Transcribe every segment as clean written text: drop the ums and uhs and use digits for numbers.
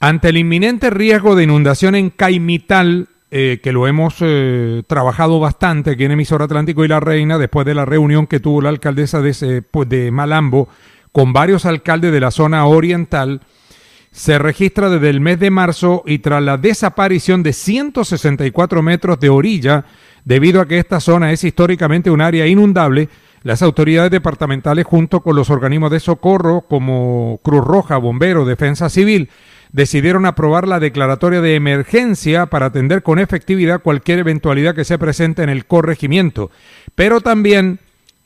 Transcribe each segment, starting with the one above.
Ante el inminente riesgo de inundación en Caimital, que lo hemos trabajado bastante aquí en Emisora Atlántico y La Reina, después de la reunión que tuvo la alcaldesa de Malambo con varios alcaldes de la zona oriental, se registra desde el mes de marzo y tras la desaparición de 164 metros de orilla, debido a que esta zona es históricamente un área inundable, las autoridades departamentales junto con los organismos de socorro como Cruz Roja, Bomberos, Defensa Civil, decidieron aprobar la declaratoria de emergencia para atender con efectividad cualquier eventualidad que se presente en el corregimiento. Pero también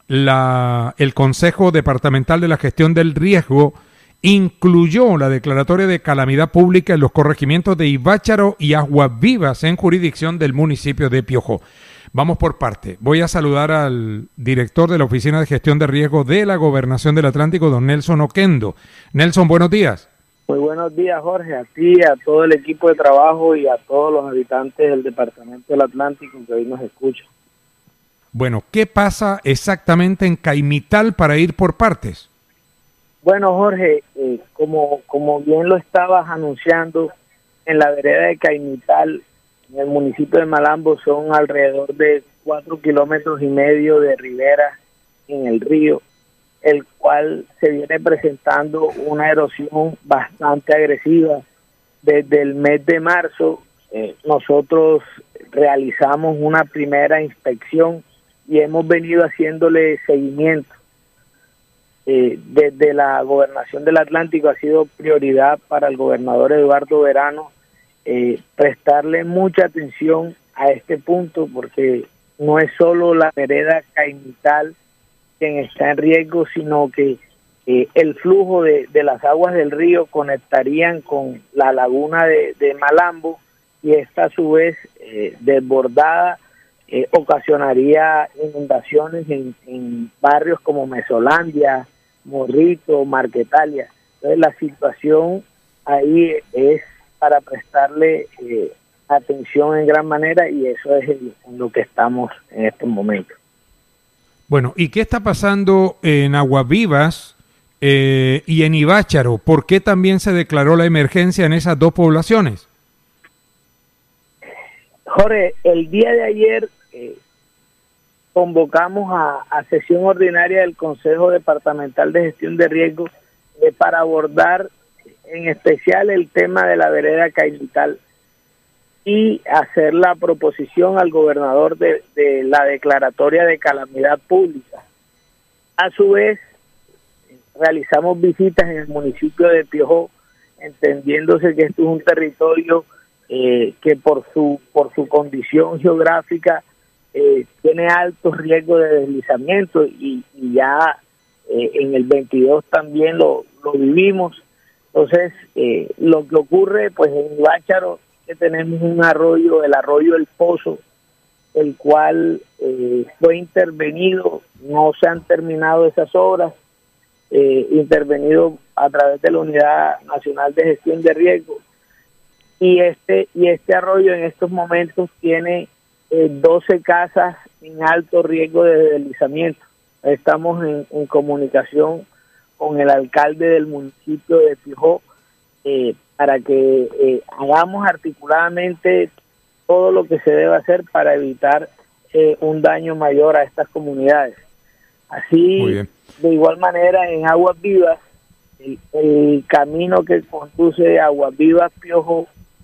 el Consejo Departamental de la Gestión del Riesgo incluyó la declaratoria de calamidad pública en los corregimientos de Ibácharo y Aguas Vivas en jurisdicción del municipio de Piojó. Vamos por parte. Voy a saludar al director de la Oficina de Gestión de Riesgo de la Gobernación del Atlántico, don Nelson Oquendo. Nelson, buenos días. Muy buenos días, Jorge, a ti, a todo el equipo de trabajo y a todos los habitantes del Departamento del Atlántico que hoy nos escuchan. Bueno, ¿qué pasa exactamente en Caimital para ir por partes? Bueno, Jorge, como bien lo estabas anunciando, en la vereda de Caimital, en el municipio de Malambo, son alrededor de 4,5 kilómetros de ribera en el río, el cual se viene presentando una erosión bastante agresiva. Desde el mes de marzo, nosotros realizamos una primera inspección y hemos venido haciéndole seguimiento. Desde la Gobernación del Atlántico ha sido prioridad para el gobernador Eduardo Verano prestarle mucha atención a este punto, porque no es solo la vereda Caimital quien está en riesgo, sino que el flujo de las aguas del río conectarían con la laguna de Malambo y esta a su vez desbordada ocasionaría inundaciones en barrios como Mesolandia, Morrito, Marquetalia. Entonces la situación ahí es para prestarle atención en gran manera y eso es en lo que estamos en estos momentos. Bueno, ¿y qué está pasando en Aguas Vivas y en Ibácharo? ¿Por qué también se declaró la emergencia en esas dos poblaciones? Jorge, el día de ayer convocamos a sesión ordinaria del Consejo Departamental de Gestión de Riesgos para abordar en especial el tema de la vereda Caimital y hacer la proposición al gobernador de la declaratoria de calamidad pública. A su vez, realizamos visitas en el municipio de Piojó, entendiéndose que esto es un territorio que por su condición geográfica tiene altos riesgos de deslizamiento y ya en el 22 también lo vivimos. Entonces, lo que ocurre pues en Ibácharo que tenemos un arroyo, el arroyo El Pozo, el cual fue intervenido, no se han terminado esas obras, intervenido a través de la Unidad Nacional de Gestión de Riesgo, y este arroyo en estos momentos tiene 12 casas en alto riesgo de deslizamiento. Estamos en comunicación con el alcalde del municipio de Piojó para que hagamos articuladamente todo lo que se debe hacer para evitar un daño mayor a estas comunidades. Así, de igual manera, en Aguas Vivas, el camino que conduce de Aguas Vivas Piojó,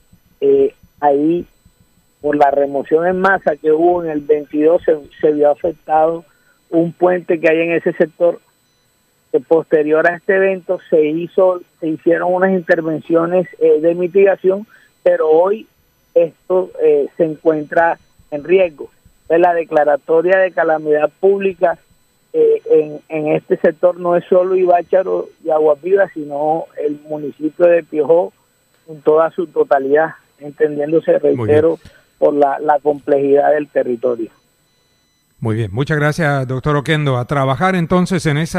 ahí, por la remoción en masa que hubo en el 22, se vio afectado un puente que hay en ese sector. Posterior a este evento se hicieron unas intervenciones de mitigación, pero hoy esto se encuentra en riesgo. Entonces, la declaratoria de calamidad pública en este sector no es solo Ibácharo y Aguas Vivas, sino el municipio de Piojó en toda su totalidad, entendiéndose, reitero, por la complejidad del territorio. Muy bien, muchas gracias, doctor Oquendo. A trabajar entonces en esa